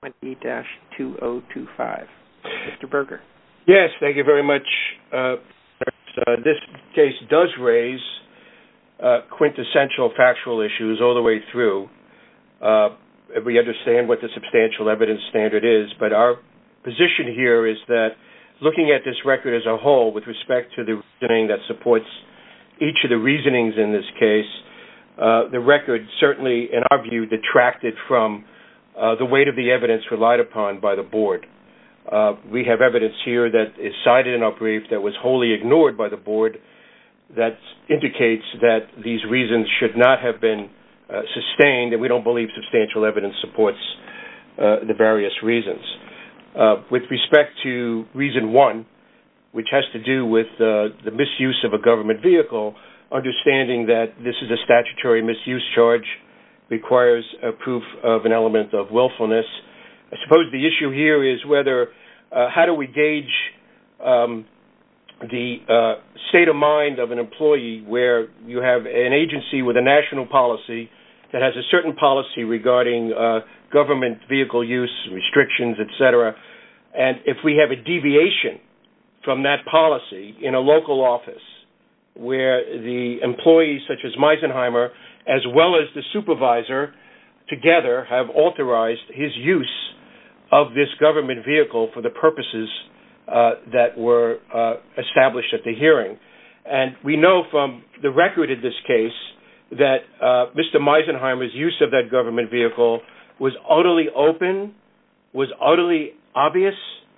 20-2025. Mr. Berger. Yes, thank you very much. This case does raise quintessential factual issues all the way through. We understand what the substantial evidence standard is, but our position here is that looking at this record as a whole with respect to the reasoning that supports each of the reasonings in this case, the record certainly, in our view, detracted from the weight of the evidence relied upon by the board. We have evidence here that is cited in our brief that was wholly ignored by the board that indicates that these reasons should not have been sustained, and we don't believe substantial evidence supports the various reasons. With respect to reason one, which has to do with the misuse of a government vehicle, understanding that this is a statutory misuse charge, requires a proof of an element of willfulness. I suppose the issue here is whether, how do we gauge the state of mind of an employee where you have an agency with a national policy that has a certain policy regarding government vehicle use, restrictions, etc., and if we have a deviation from that policy in a local office where the employees such as Meisenheimer as well as the supervisor together have authorized his use of this government vehicle for the purposes that were established at the hearing. And we know from the record in this case that Mr. Meisenheimer's use of that government vehicle was utterly open, was utterly obvious.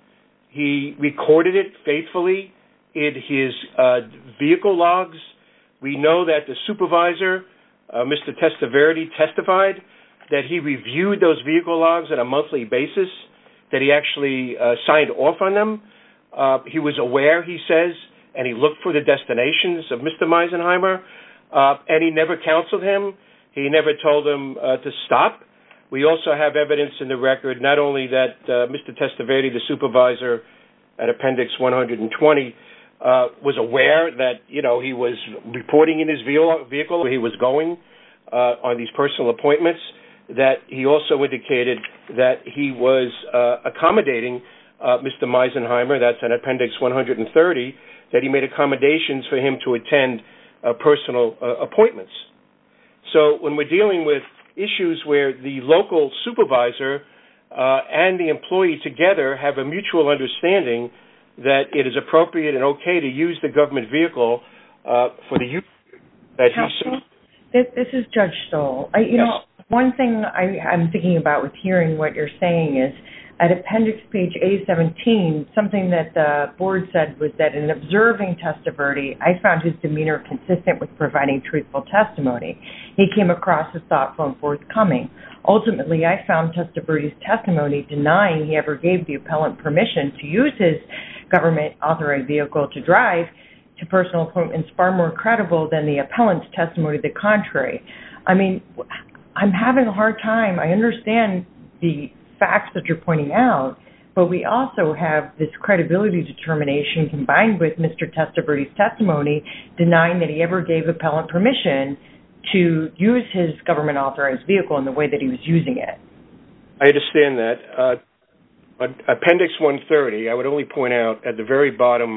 He recorded it faithfully in his vehicle logs. We know that the supervisor, Mr. Testaverde, testified that he reviewed those vehicle logs on a monthly basis, that he actually signed off on them. He was aware, he says, and he looked for the destinations of Mr. Meisenheimer, and he never counseled him. He never told him to stop. We also have evidence in the record not only that Mr. Testaverde, the supervisor at Appendix 120, was aware that, he was reporting in his vehicle where he was going on these personal appointments, that he also indicated that he was accommodating Mr. Meisenheimer, that's at Appendix 130, that he made accommodations for him to attend personal appointments. So when we're dealing with issues where the local supervisor and the employee together have a mutual understanding that it is appropriate and okay to use the government vehicle for the use that This is Judge Stoll. One thing I'm thinking about with hearing what you're saying is at Appendix page A17, something that the board said was that in observing Testaverde, I found his demeanor consistent with providing truthful testimony. He came across as thoughtful and forthcoming. Ultimately, I found Testaverde's testimony denying he ever gave the appellant permission to use his government-authorized vehicle to drive to personal appointments far more credible than the appellant's testimony to the contrary. I mean, I'm having a hard time. I understand the facts that you're pointing out, but we also have this credibility determination combined with Mr. Testaverde's testimony denying that he ever gave appellant permission to use his government-authorized vehicle in the way that he was using it. I understand that. Appendix 130, I would only point out at the very bottom,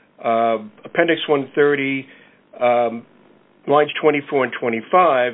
Appendix 130, lines 24 and 25,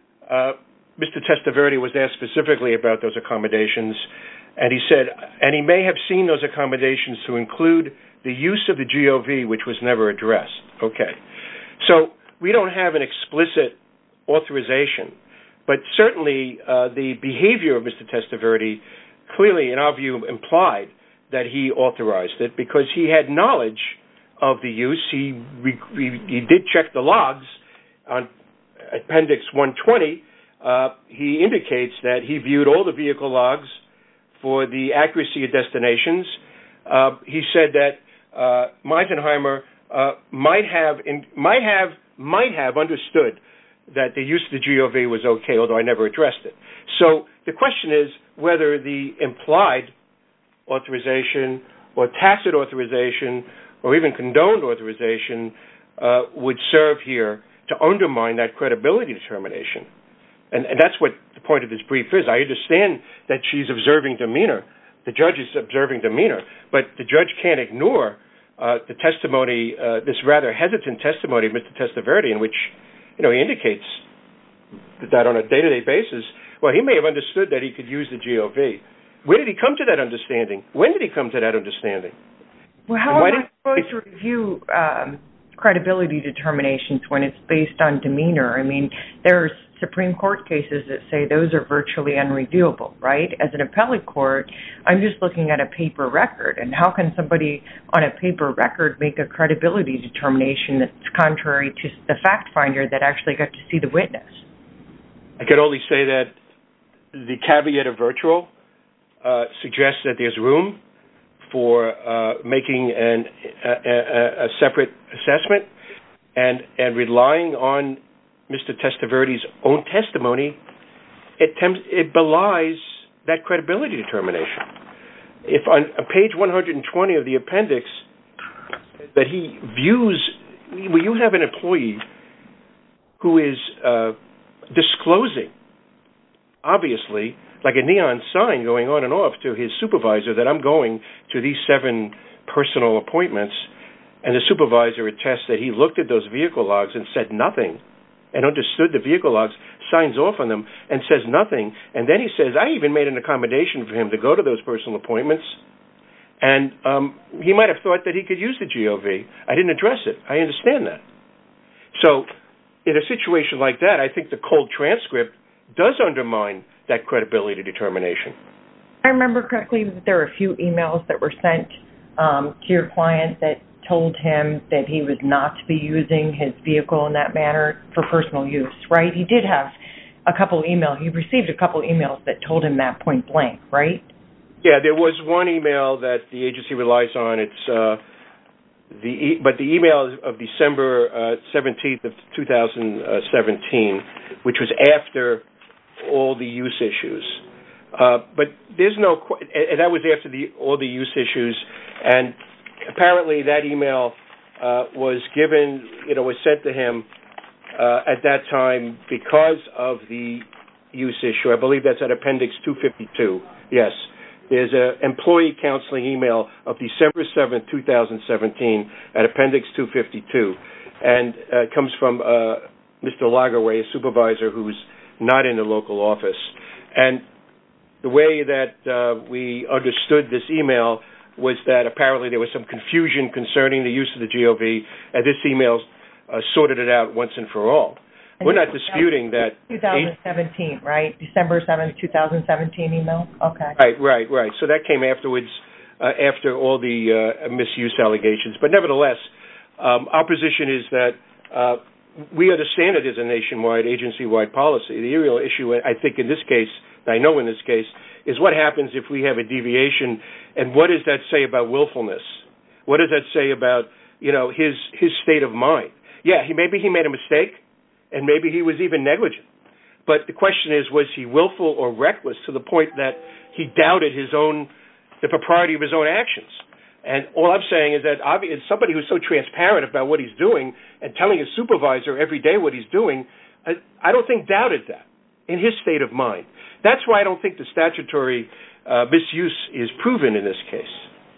Mr. Testaverde was asked specifically about those accommodations, and he said, and he may have seen those accommodations to include the use of the GOV, which was never addressed. Okay. So we don't have an explicit authorization, but certainly the behavior of Mr. Testaverde clearly, in our view, implied that he authorized it because he had knowledge of the use. He did check the logs on Appendix 120. He indicates that he viewed all the vehicle logs for the accuracy of destinations. He said that Meisenheimer might have understood that the use of the GOV was okay, although I never addressed it. So the question is whether the implied authorization or tacit authorization or even condoned authorization would serve here to undermine that credibility determination. And that's what the point of this brief is. I understand that she's observing demeanor. The judge is observing demeanor, but the judge can't ignore the testimony, this rather hesitant testimony of Mr. Testaverde, in which, he indicates that on a day-to-day basis, well, he may have understood that he could use the GOV. Where did he come to that understanding? When did he come to that understanding? Well, how am I supposed to review credibility determinations when it's based on demeanor? I mean, there's Supreme Court cases that say those are virtually unreviewable, right? As an appellate court, I'm just looking at a paper record, and how can somebody on a paper record make a credibility determination that's contrary to the fact finder that actually got to see the witness? I can only say that the caveat of virtual suggests that there's room for making a separate assessment and relying on Mr. Testaverde's own testimony. It belies that credibility determination. If on page 120 of the appendix that he views, well, you have an employee who is disclosing, obviously, like a neon sign going on and off to his supervisor that I'm going to these 7 personal appointments, and the supervisor attests that he looked at those vehicle logs and said nothing and understood the vehicle logs, signs off on them and says nothing, and then he says, I even made an accommodation for him to go to those personal appointments, and he might have thought that he could use the GOV. I didn't address it. I understand that. So in a situation like that, I think the cold transcript does undermine that credibility determination. I remember correctly that there were a few emails that were sent to your client that told him that he was not to be using his vehicle in that manner for personal use, right? He did have a couple emails. He received a couple emails that told him that point blank, right? Yeah, there was one email that the agency relies on. It's but the email of December 17th of 2017, which was after all the use issues. But there's no, and that was after all the use issues, and apparently that email was given, was sent to him at that time because of the use issue. I believe that's at Appendix 252. Yes. There's an employee counseling email of December 7th, 2017 at Appendix 252, and it comes from Mr. Lagerway, a supervisor who's not in the local office. And the way that we understood this email was that apparently there was some confusion concerning the use of the GOV, and this email sorted it out once and for all. We're not disputing that. 2017, right? December 7th, 2017 email? Okay. Right. So that came afterwards, after all the misuse allegations. But nevertheless, our position is that we understand it as a nationwide, agency-wide policy. The real issue, I think in this case, I know in this case, is what happens if we have a deviation, and what does that say about willfulness? What does that say about, his state of mind? Yeah, maybe he made a mistake, and maybe he was even negligent. But the question is, was he willful or reckless to the point that he doubted the propriety of his own actions? And all I'm saying is that somebody who's so transparent about what he's doing and telling his supervisor every day what he's doing, I don't think doubted that in his state of mind. That's why I don't think the statutory misuse is proven in this case.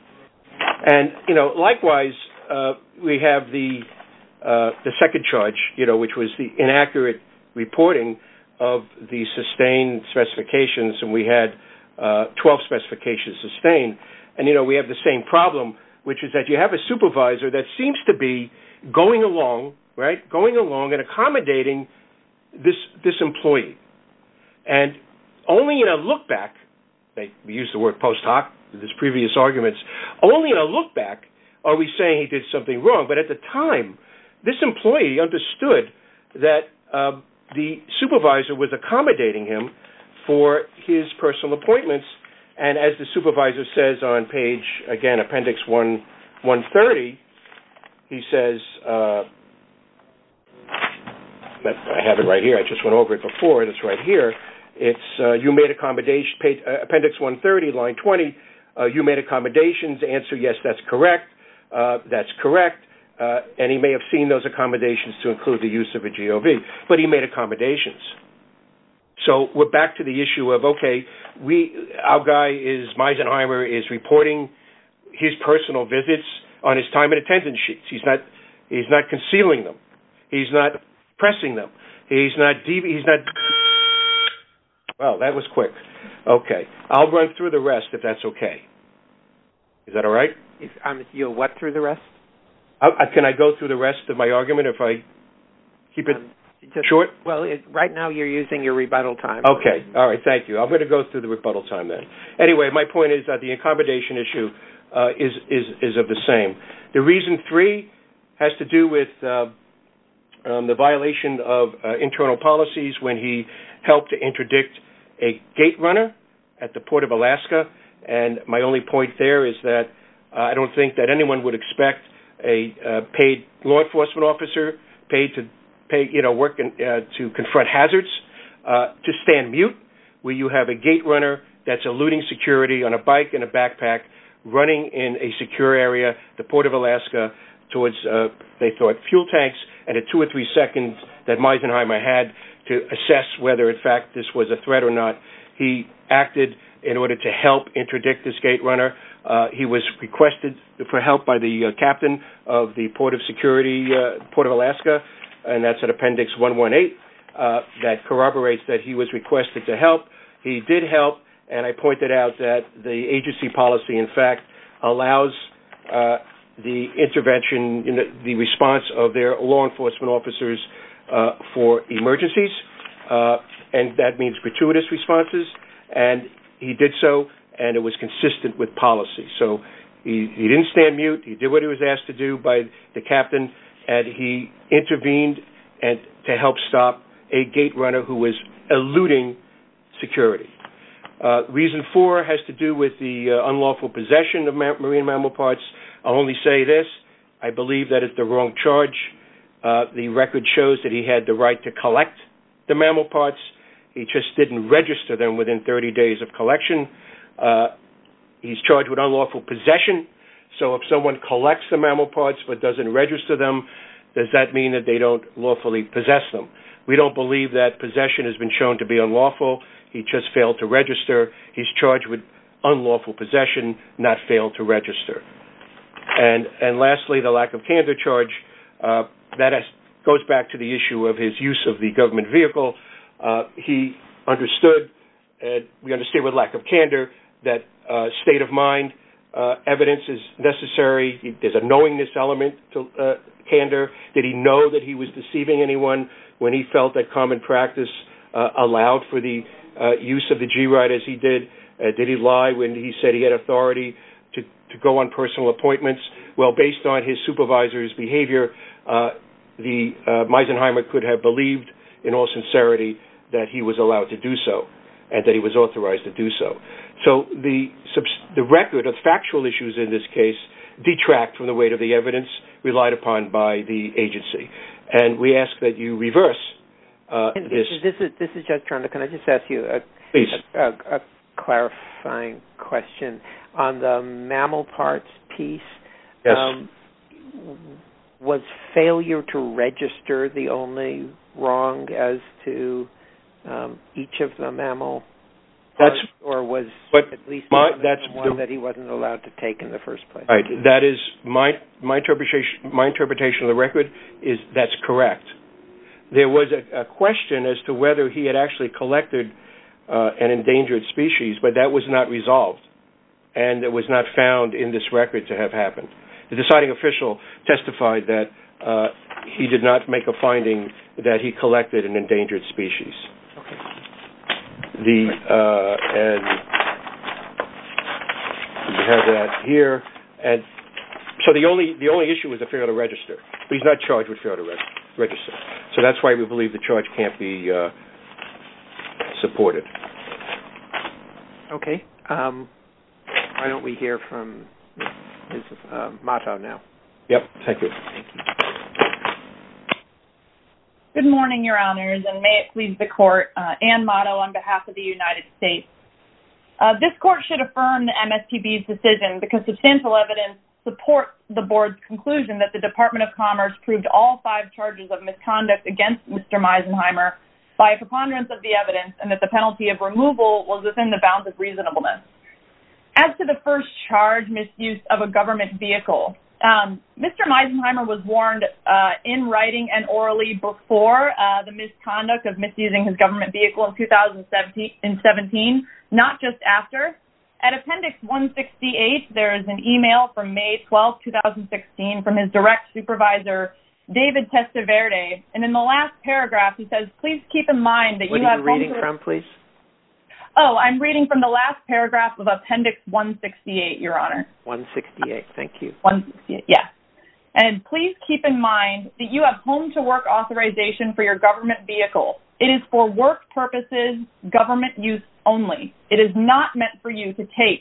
And, likewise, we have the second charge, which was the inaccurate reporting of the sustained specifications, and we had 12 specifications sustained. And, we have the same problem, which is that you have a supervisor that seems to be going along and accommodating this employee. And only in a look back, we use the word post hoc in this previous arguments, only in a look back are we saying he did something wrong. But at the time, this employee understood that the supervisor was accommodating him for his personal appointments. And as the supervisor says on page, again, Appendix 130, he says, I have it right here. I just went over it before. It's right here. It's you made accommodation, Appendix 130, line 20, you made accommodations. Answer, yes, that's correct. That's correct. And he may have seen those accommodations to include the use of a GOV, but he made accommodations. So we're back to the issue of, okay, our guy Meisenheimer is reporting his personal visits on his time and attendance sheets. He's not concealing them. He's not pressing them. Well, that was quick. Okay. I'll run through the rest if that's okay. Is that all right? You'll what through the rest? Can I go through the rest of my argument if I keep it short? Well, right now you're using your rebuttal time. Okay. All right. Thank you. I'm going to go through the rebuttal time then. Anyway, my point is that the accommodation issue is of the same. The reason 3 has to do with the violation of internal policies when he helped to interdict a gate runner at the Port of Alaska. And my only point there is that I don't think that anyone would expect a paid law enforcement officer to confront hazards to stand mute where you have a gate runner that's eluding security on a bike and a backpack running in a secure area, the Port of Alaska, towards, they thought, fuel tanks, and at 2 or 3 seconds that Meisenheimer had to assess whether, in fact, this was a threat or not. He acted in order to help interdict this gate runner. He was requested for help by the captain of the Port of Alaska, and that's at Appendix 118. That corroborates that he was requested to help. He did help, and I pointed out that the agency policy, in fact, allows the intervention, the response of their law enforcement officers for emergencies, and that means gratuitous responses, and he did so, and it was consistent with policy. So he didn't stand mute. He did what he was asked to do by the captain, and he intervened and to help stop a gate runner who was eluding security. Reason 4 has to do with the unlawful possession of marine mammal parts. I'll only say this. I believe that it's the wrong charge. The record shows that he had the right to collect the mammal parts. He just didn't register them within 30 days of collection. He's charged with unlawful possession. So if someone collects the mammal parts but doesn't register them, does that mean that they don't lawfully possess them? We don't believe that possession has been shown to be unlawful. He just failed to register. He's charged with unlawful possession, not failed to register. And lastly, the lack of candor charge, goes back to the issue of his use of the government vehicle. He understood, and we understand with lack of candor, that state of mind evidence is necessary. There's a knowingness element to candor. Did he know that he was deceiving anyone when he felt that common practice allowed for the use of the G-Ride as he did? Did he lie when he said he had authority to go on personal appointments? Well, based on his supervisor's behavior, Meisenheimer could have believed in all sincerity that he was allowed to do so and that he was authorized to do so. So the record of factual issues in this case detract from the weight of the evidence relied upon by the agency. And we ask that you reverse this. This is Judge Toronto. Can I just ask you a clarifying question on the mammal parts piece? Yes. Was failure to register the only wrong as to each of the mammal parts, or was at least one that he wasn't allowed to take in the first place? Right. That is my interpretation. My interpretation of the record is that's correct. There was a question as to whether he had actually collected an endangered species, but that was not resolved, and it was not found in this record to have happened. The deciding official testified that he did not make a finding that he collected an endangered species. Okay. And you have that here, and so the only issue is a failure to register, but he's not charged with failure to register. So that's why we believe the charge can't be supported. Okay. Why don't we hear from Ms. Motto now? Yep. Thank you. Good morning, Your Honors, and may it please the Court. Ann Motto on behalf of the United States. This Court should affirm the MSPB's decision because substantial evidence supports the Board's conclusion that the Department of Commerce proved all 5 charges of misconduct against Mr. Meisenheimer by a preponderance of the evidence and that the penalty of removal was within the bounds of reasonableness. As to the first charge, misuse of a government vehicle, Mr. Meisenheimer was warned in writing and orally before the misconduct of misusing his government vehicle in 2017, not just after. At Appendix 168, there is an email from May 12, 2016 from his direct supervisor, David Testaverde. And in the last paragraph, he says, please keep in mind that you have... What are you reading from, please? Oh, I'm reading from the last paragraph of Appendix 168, Your Honor. 168, thank you. 168, yeah. And please keep in mind that you have home-to-work authorization for your government vehicle. It is for work purposes, government use only. It is not meant for you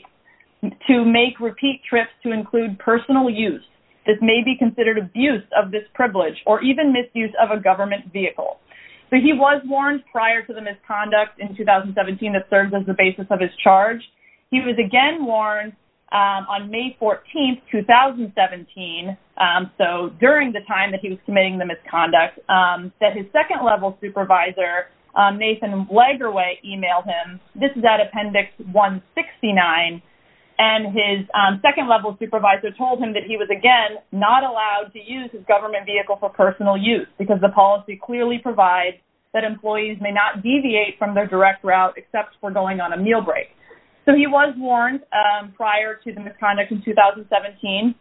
to make repeat trips to include personal use. This may be considered abuse of this privilege or even misuse of a government vehicle. So he was warned prior to the misconduct in 2017 that serves as the basis of his charge. He was again warned on May 14th, 2017, so during the time that he was committing the misconduct, that his second-level supervisor, Nathan Lagerway, emailed him. This is at Appendix 169. And his second-level supervisor told him that he was, again, not allowed to use his government vehicle for personal use because the policy clearly provides that employees may not deviate from their direct route except for going on a meal break. So he was warned prior to the misconduct in 2017.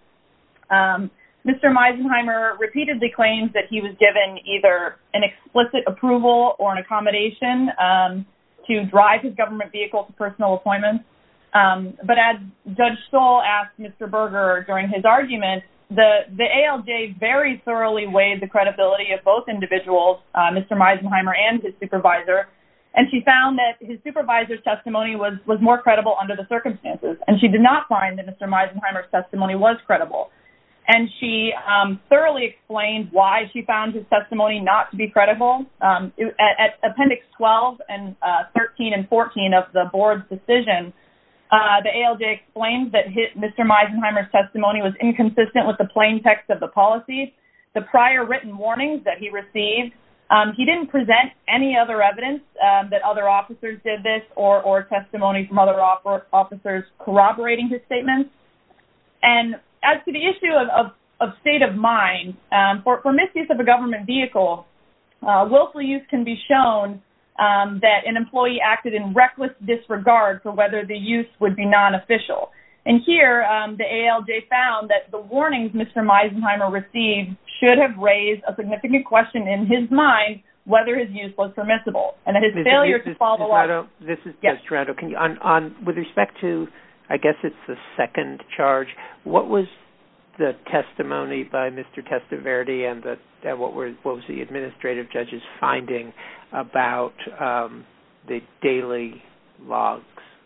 Mr. Meisenheimer repeatedly claims that he was given either an explicit approval or an accommodation to drive his government vehicle to personal appointments. But as Judge Stoll asked Mr. Berger during his argument, the ALJ very thoroughly weighed the credibility of both individuals, Mr. Meisenheimer and his supervisor, and she found that his supervisor's testimony was more credible under the circumstances, and she did not find that Mr. Meisenheimer's testimony was credible. And she thoroughly explained why she found his testimony not to be credible. At Appendix 12 and 13 and 14 of the board's decision, the ALJ explained that Mr. Meisenheimer's testimony was inconsistent with the plain text of the policy, the prior written warnings that he received. He didn't present any other evidence that other officers did this or testimony from other officers corroborating his statements. And as to the issue of state of mind, for misuse of a government vehicle, willful use can be shown that an employee acted in reckless disregard for whether the use would be non-official. And here, the ALJ found that the warnings Mr. Meisenheimer received should have raised a significant question in his mind whether his use was permissible, and that his failure to follow up... This is Judge Toronto. Can you, with respect to, I guess it's the second charge, what was the testimony by Mr. Testaverde and what was the administrative judge's finding about the daily logs?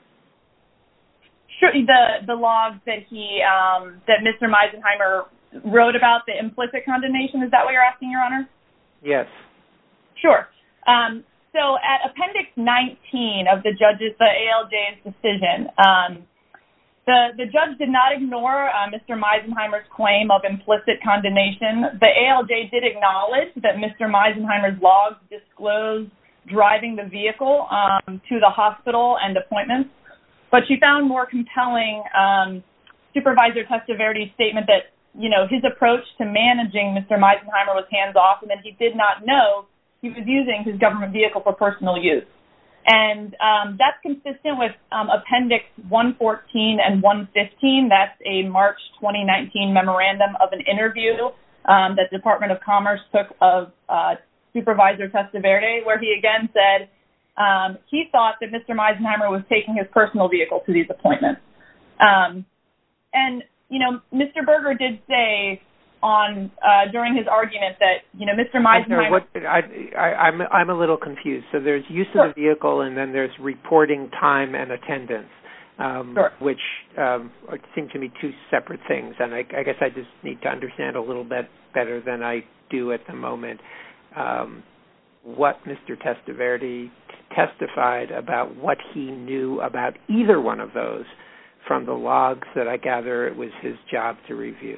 Sure, the logs that that Mr. Meisenheimer wrote about, the implicit condemnation, is that what you're asking, Your Honor? Yes. Sure. So at Appendix 19 of the ALJ's decision, the judge did not ignore Mr. Meisenheimer's claim of implicit condemnation. The ALJ did acknowledge that Mr. Meisenheimer's logs disclosed driving the vehicle to the hospital and appointments, but she found more compelling Supervisor Testaverde's statement that, his approach to managing Mr. Meisenheimer was hands-off and that he did not know he was using his government vehicle for personal use. And that's consistent with Appendix 114 and 115. That's a March 2019 memorandum of an interview that the Department of Commerce took of Supervisor Testaverde, where he again said he thought that Mr. Meisenheimer was taking his personal vehicle to these appointments. And, Mr. Berger did say during his argument that, Mr. Meisenheimer... I'm a little confused. So there's use of the vehicle and then there's reporting time and attendance, which seem to me two separate things. And I guess I just need to understand a little bit better than I do at the moment what Mr. Testaverde testified about what he knew about either one of those from the logs that I gather it was his job to review.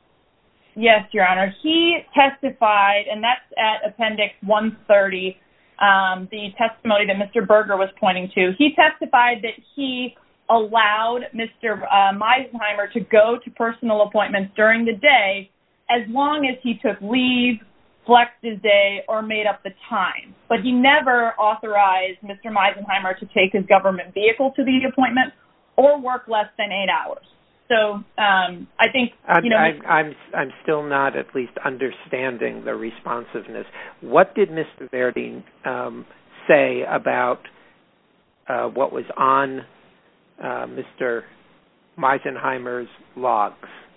Yes, Your Honor. He testified, and that's at Appendix 130, the testimony that Mr. Berger was pointing to. He testified that he allowed Mr. Meisenheimer to go to personal appointments during the day as long as he took leave, flexed his day, or made up the time. But he never authorized Mr. Meisenheimer to take his government vehicle to the appointment or work less than 8 hours. So I think, I'm still not at least understanding the responsiveness. What did Mr. Verdi say about what was on Mr. Meisenheimer's logs?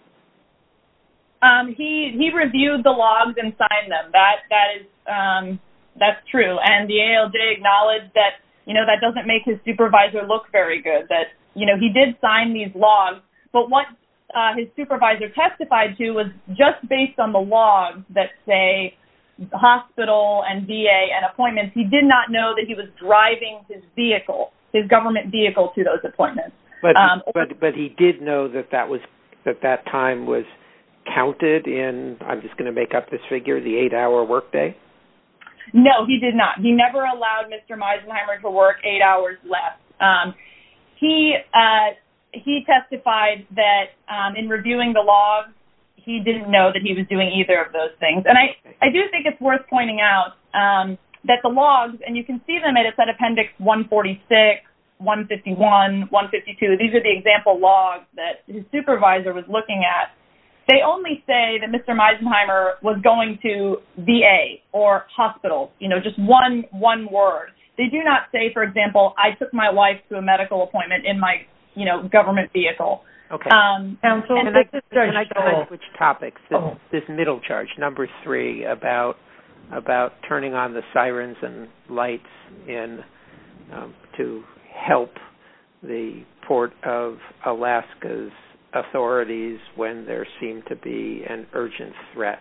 He reviewed the logs and signed them. That's true. And the ALJ acknowledged that, that doesn't make his supervisor look very good, that, he did sign these logs. But what his supervisor testified to was just based on the logs that say hospital and VA and appointments. He did not know that he was driving his vehicle, his government vehicle, to those appointments. But he did know that time was counted in, I'm just going to make up this figure, the 8-hour workday? No, he did not. He never allowed Mr. Meisenheimer to work 8 hours less. He testified that in reviewing the logs, he didn't know that he was doing either of those things. And I do think it's worth pointing out that the logs, and you can see them at Appendix 146, 151, 152, these are the example logs that his supervisor was looking at. They only say that Mr. Meisenheimer was going to VA or hospital, just one word. They do not say, for example, I took my wife to a medical appointment in my government vehicle. Okay. Counsel, can I switch topics? This middle charge, number 3, about turning on the sirens and lights to help the Port of Alaska's authorities when there seemed to be an urgent threat.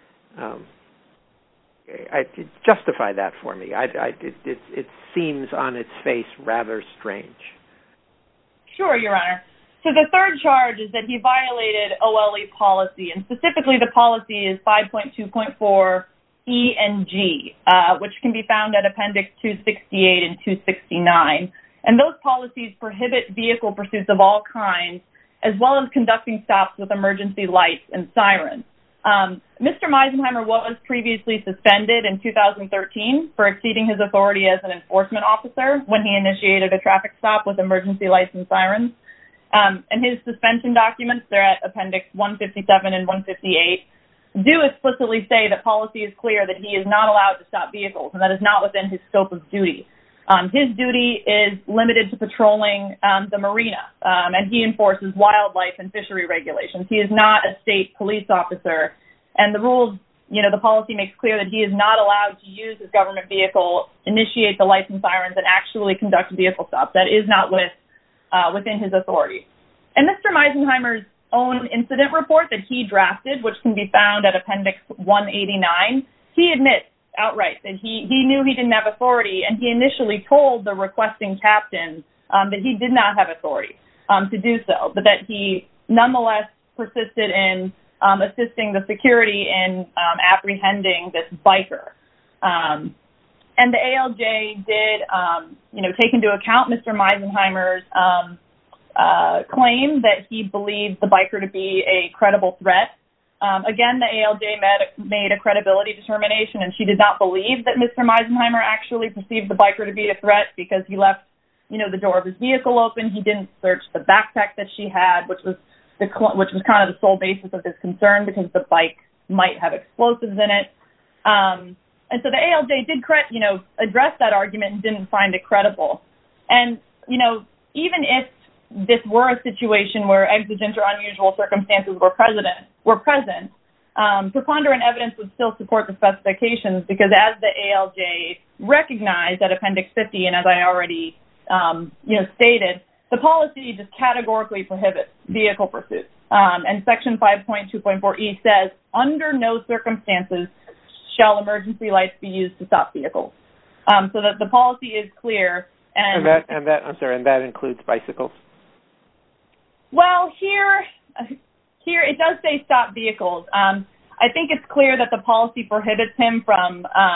Justify that for me. It seems on its face rather strange. Sure, Your Honor. So the third charge is that he violated OLE policy, and specifically the policy is 5.2.4 E and G, which can be found at Appendix 268 and 269. And those policies prohibit vehicle pursuits of all kinds, as well as conducting stops with emergency lights and sirens. Mr. Meisenheimer was previously suspended in 2013 for exceeding his authority as an enforcement officer when he initiated a traffic stop with emergency lights and sirens. And his suspension documents, they're at Appendix 157 and 158, do explicitly say that policy is clear that he is not allowed to stop vehicles, and that is not within his scope of duty. His duty is limited to patrolling the marina, and he enforces wildlife and fishery regulations. He is not a state police officer, and the rules, the policy makes clear that he is not allowed to use his government vehicle, initiate the lights and sirens, and actually conduct vehicle stops. That is not within his authority. And Mr. Meisenheimer's own incident report that he drafted, which can be found at Appendix 189, he admits outright that he knew he didn't have authority, and he initially told the requesting captain that he did not have authority to do so, but that he nonetheless persisted in assisting the security in apprehending this biker. And the ALJ did, take into account Mr. Meisenheimer's claim that he believed the biker to be a credible threat. Again, the ALJ made a credibility determination, and she did not believe that Mr. Meisenheimer actually perceived the biker to be a threat because he left, the door of his vehicle open. He didn't search the backpack that she had, which was kind of the sole basis of his concern because the bike might have explosives in it. And so the ALJ did, address that argument and didn't find it credible. And, even if this were a situation where exigent or unusual circumstances were present, preponderant evidence would still support the specifications because as the ALJ recognized at Appendix 50, and as I already, stated, the policy just categorically prohibits vehicle pursuits. And Section 5.2.4E says, under no circumstances shall emergency lights be used to stop vehicles. So that the policy is clear. And that includes bicycles? Well, here it does say stop vehicles. I think it's clear that the policy prohibits him from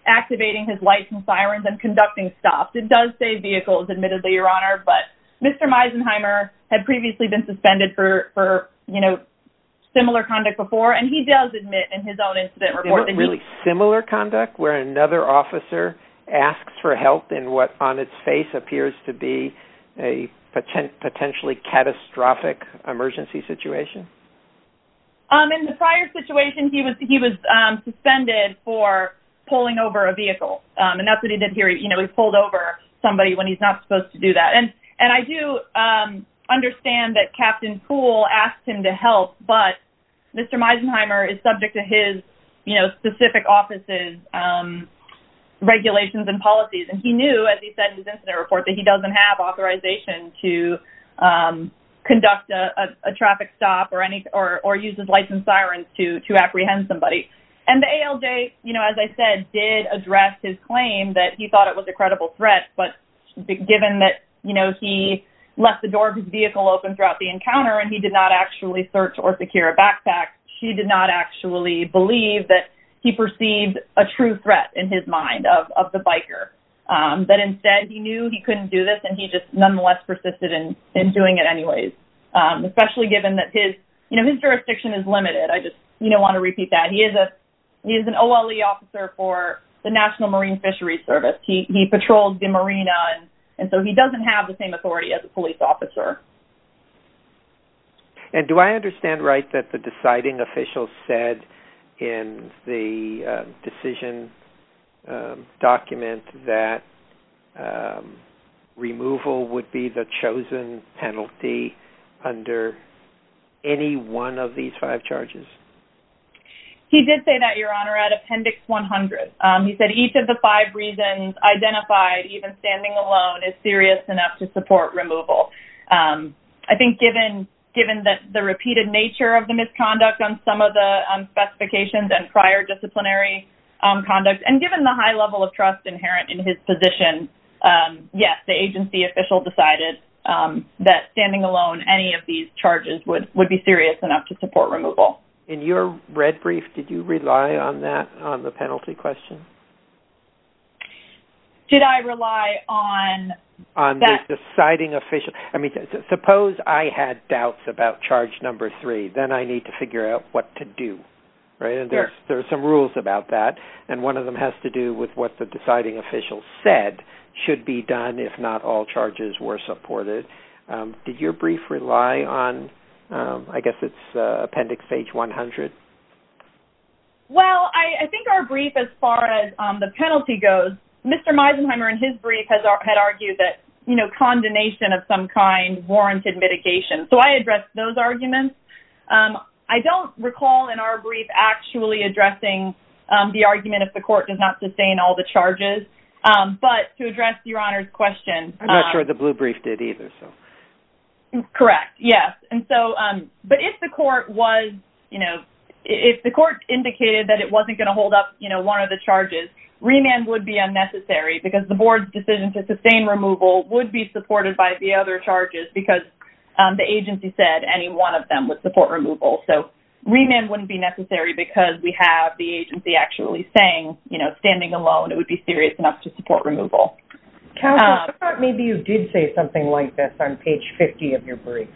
activating his lights and sirens and conducting stops. It does say vehicles, admittedly, Your Honor, but Mr. Meisenheimer had previously been suspended for similar conduct before, and he does admit in his own incident report that really similar conduct where another officer asks for help in what on its face appears to be a potentially catastrophic emergency situation? In the prior situation, he was suspended for pulling over a vehicle, and that's what he did here. He pulled over somebody when he's not supposed to do that. And I do understand that Captain Poole asked him to help, but Mr. Meisenheimer is subject to his, specific office's regulations and policies, and he knew, as he said in his incident report, that he doesn't have authorization to conduct a traffic stop or use his lights and sirens to apprehend somebody. And the ALJ, as I said, did address his claim that he thought it was a credible threat, but given that, he left the door of his vehicle open throughout the encounter and he did not actually search or secure a backpack, she did not actually believe that he perceived a true threat in his mind of the biker. That instead he knew he couldn't do this and he just nonetheless persisted in doing it anyways, especially given that his jurisdiction is limited. I just, want to repeat that. He is an OLE officer for the National Marine Fisheries Service. He patrols the marina, and so he doesn't have the same authority as a police officer. And do I understand right that the deciding official said in the decision document that removal would be the chosen penalty under any one of these 5 charges? He did say that, Your Honor, at Appendix 100. He said each of the 5 reasons identified, even standing alone, is serious enough to support removal. I think given that the repeated nature of the misconduct on some of the specifications and prior disciplinary conduct, and given the high level of trust inherent in his position, yes, the agency official decided that standing alone, any of these charges would be serious enough to support removal. In your red brief, did you rely on that, on the penalty question? Did I rely on that? The deciding official? I mean, suppose I had doubts about charge number 3, then I need to figure out what to do, right? And sure. There are some rules about that, and one of them has to do with what the deciding official said should be done if not all charges were supported. Did your brief rely on, I guess it's appendix page 100? Well, I think our brief, as far as the penalty goes, Mr. Meisenheimer in his brief had argued that, condemnation of some kind warranted mitigation. So I addressed those arguments. I don't recall in our brief actually addressing the argument if the court does not sustain all the charges. But to address Your Honor's question... I'm not sure the blue brief did either, so... Correct, yes. And so, but if the court was, if the court indicated that it wasn't going to hold up, one of the charges, remand would be unnecessary because the board's decision to sustain removal would be supported by the other charges because the agency said any one of them would support removal. So remand wouldn't be necessary because we have the agency actually saying, standing alone, it would be serious enough to support removal. Counsel, I thought maybe you did say something like this on page 50 of your brief.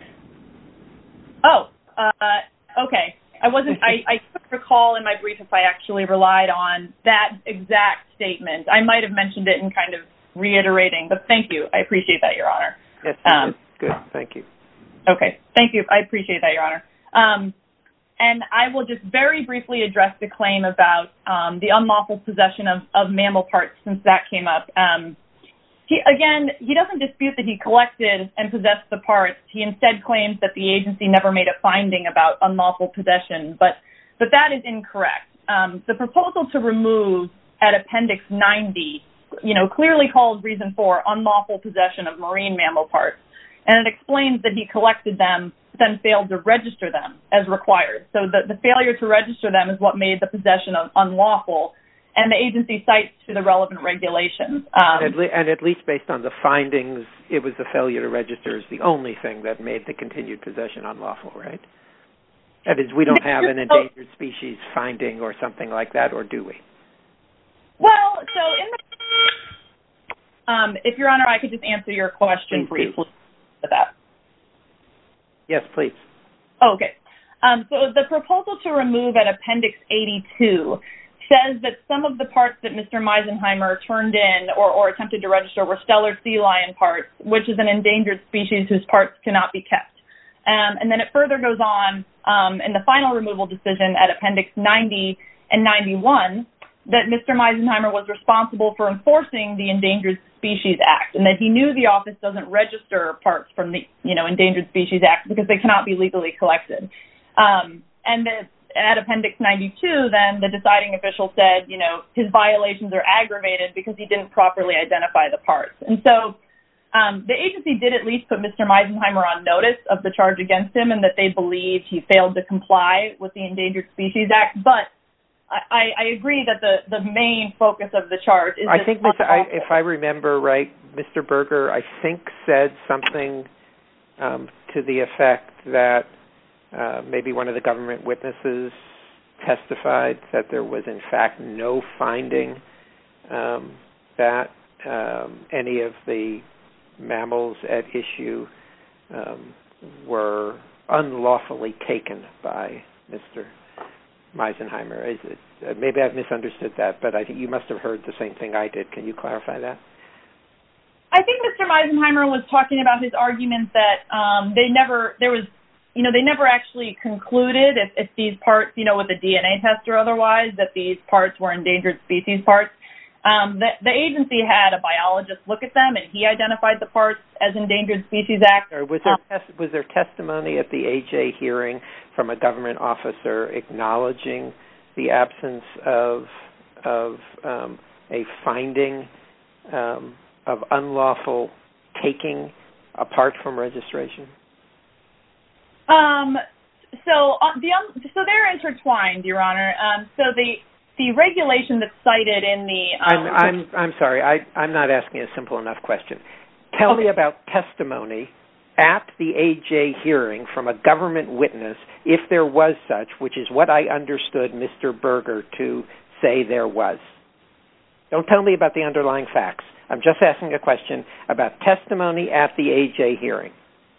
Okay. I couldn't recall in my brief if I actually relied on that exact statement. I might have mentioned it in kind of reiterating, but thank you. I appreciate that, Your Honor. Yes, good. Thank you. Okay. Thank you. I appreciate that, Your Honor. And I will just very briefly address the claim about the unlawful possession of mammal parts since that came up. He doesn't dispute that he collected and possessed the parts. He instead claims that the agency never made a finding about unlawful possession, but that is incorrect. The proposal to remove at Appendix 90, clearly calls reason for unlawful possession of marine mammal parts, and it explains that he collected them, then failed to register them as required. So the failure to register them is what made the possession unlawful. And the agency cites to the relevant regulations. And at least based on the findings, it was the failure to register is the only thing that made the continued possession unlawful, right? That is, we don't have an endangered species finding or something like that, or do we? Well, so if Your Honor, I could just answer your question briefly with that. Yes, please. Oh, okay. So the proposal to remove at Appendix 82 says that some of the parts that Mr. Meisenheimer turned in or attempted to register were stellar sea lion parts, which is an endangered species whose parts cannot be kept. And then it further goes on in the final removal decision at Appendix 90 and 91 that Mr. Meisenheimer was responsible for enforcing the Endangered Species Act and that he knew the office doesn't register parts from the Endangered Species Act because they cannot be legally collected. And at Appendix 92, then the deciding official said, his violations are aggravated because he didn't properly identify the parts. And so the agency did at least put Mr. Meisenheimer on notice of the charge against him and that they believed he failed to comply with the Endangered Species Act. But I agree that the main focus of the charge is... I think, if I remember right, Mr. Berger, I think said something to the effect that maybe one of the government witnesses testified that there was, in fact, no finding that any of the mammals at issue were unlawfully taken by Mr. Meisenheimer. Maybe I've misunderstood that, but I think you must have heard the same thing I did. Can you clarify that? I think Mr. Meisenheimer was talking about his argument that they never actually concluded if these parts, with a DNA test or otherwise, that these parts were endangered species parts. The agency had a biologist look at them, and he identified the parts as Endangered Species Act. Was there testimony at the AJ hearing from a government officer acknowledging the absence of a finding of unlawful taking apart from registration? So they're intertwined, Your Honor. So the regulation that's cited in the... I'm sorry. I'm not asking a simple enough question. Tell me about testimony at the AJ hearing from a government witness, if there was such, which is what I understood Mr. Berger to say there was. Don't tell me about the underlying facts. I'm just asking a question about testimony at the AJ hearing.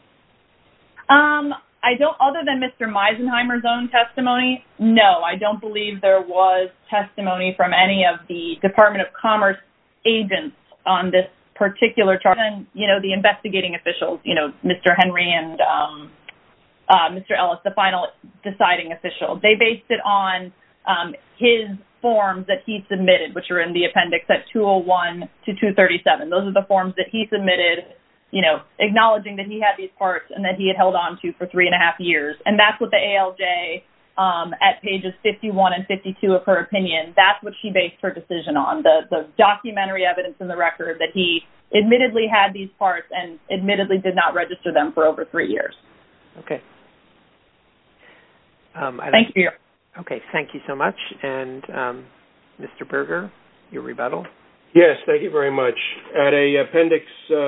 I don't, other than Mr. Meisenheimer's own testimony, no, I don't believe there was testimony from any of the Department of Commerce agents on this particular charge. And, the investigating officials, Mr. Henry and Mr. Ellis, the final deciding official, they based it on his forms that he submitted, which are in the appendix at 201 to 237. Those are the forms that he submitted, acknowledging that he had these parts and that he had held on to for 3.5 years. And that's what the ALJ, at pages 51 and 52 of her opinion, that's what she based her decision on, the documentary evidence in the record that he admittedly had these parts and admittedly did not register them for over 3 years. Okay. Thank you. Okay, thank you so much. And Mr. Berger, your rebuttal? Yes, thank you very much. At appendix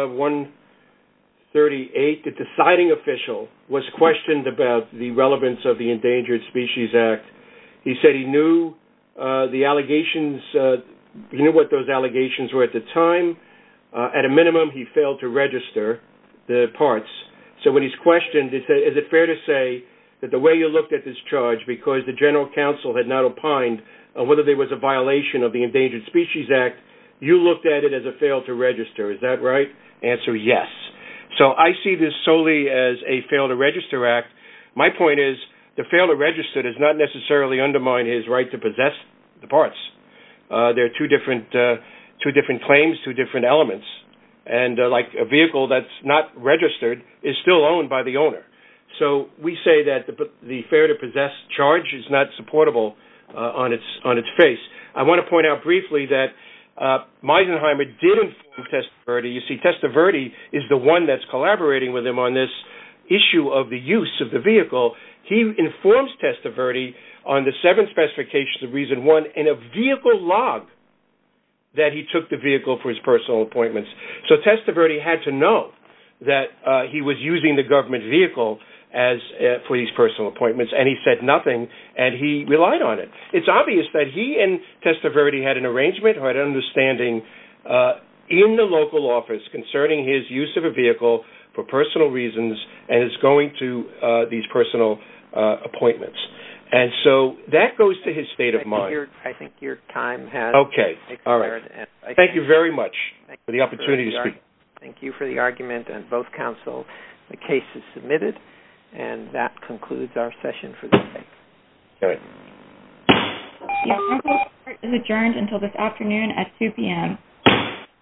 138, the deciding official was questioned about the relevance of the Endangered Species Act. He said he knew the allegations, he knew what those allegations were at the time. At a minimum, he failed to register the parts. So when he's questioned, is it fair to say that the way you looked at this charge, because the General Counsel had not opined on whether there was a violation of the Endangered Species Act, you looked at it as a fail to register. Is that right? Answer, yes. So I see this solely as a fail to register act. My point is the fail to register does not necessarily undermine his right to possess the parts. There are two different claims, two different elements. And like a vehicle that's not registered is still owned by the owner. So we say that the fair to possess charge is not supportable on its face. I want to point out briefly that Meisenheimer did inform Testaverde. You see, Testaverde is the one that's collaborating with him on this issue of the use of the vehicle. He informs Testaverde on the 7 specifications of Reason 1 in a vehicle log that he took the vehicle for his personal appointments. So Testaverde had to know that he was using the government vehicle, for these personal appointments, and he said nothing, and he relied on it. It's obvious that he and Testaverde had an arrangement or had an understanding in the local office concerning his use of a vehicle for personal reasons and is going to these personal appointments. And so that goes to his state of mind. I think your time has expired. All right. Thank you very much for the opportunity to speak. Thank you for the argument, and both counsel. The case is submitted, and that concludes our session for this day. All right. The Honorable Court is adjourned until this afternoon at 2 p.m.